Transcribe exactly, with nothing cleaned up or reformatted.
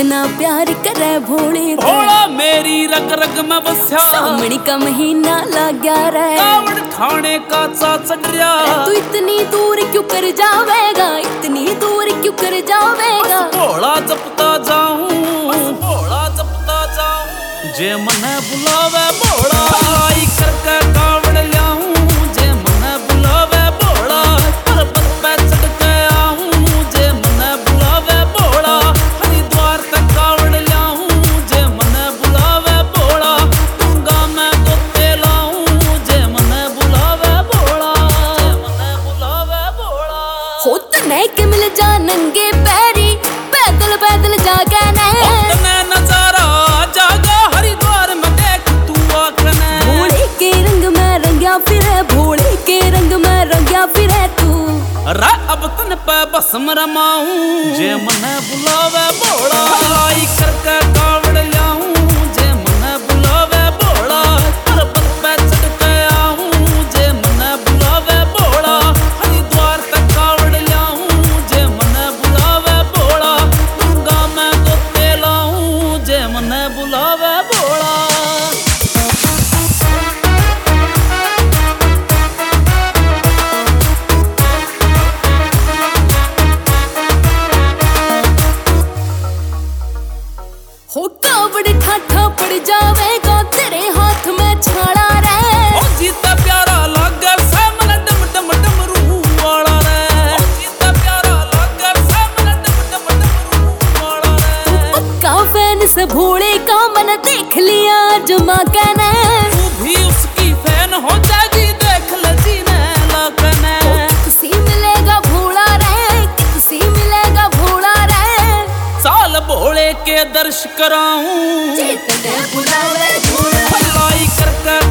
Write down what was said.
कितना प्यार करे भोले भोला मेरी रग रग में बस्या सामने का महीना लग गया रे कावड़ खाने का चा चढ़ रहा तू इतनी दूर क्यों कर जावेगा इतनी दूर क्यों कर जावेगा भोला जपता जाऊं भोला जपता जाऊं जे मने बुलावे भोला आई करके कावड़ लाऊं जे मने बुलावे भोला पर्वत पे चढ़ के आऊं जे मने बुलावे भोला हरिद्वार तक कावड़ लाऊं जे मने बुलावे भोला गंगा में गोते लाऊं जे मने बुलावे भोला जे मने बुलावे भोला हो तने के मिल जा नंगे पैरी पैदल पैदल जाके ने तने नजारा जागा हरिद्वार में देख तू आकने भोले के रंग में रंगिया फिरे भोले के रंग में रंगिया फिरे तू रा अब तन पे बस रमाऊं जे मने बुलावे भोला आई करके कावड़ लाऊं जे मने बुलावे भोला पर्वत पे चढ़ के आऊं जे मने बुलावे भोला हरिद्वार तक कावड़ लाऊं जे मने बुलावे भोला गंगा में गोते लाऊं जे मने बुलावे भोला हो कावड़ ठाठा पड़ जावेगा तेरे हाथ में छाड़ा रे ओ जीता प्यारा लागे सामन डम डम डमरू वाला रे ओ जीता प्यारा लागे सामन डम डम डमरू वाला रे पक्का फैन से भोले का मन देख लिया जमा के ने तू भी उसकी फैन हो जाएगी देख ले जीने लगने किसी मिलेगा भोला रे किसी मिलेगा भोला रे साल भोले के दर्श कराऊं चेतने बुलावे भोला भलाई करके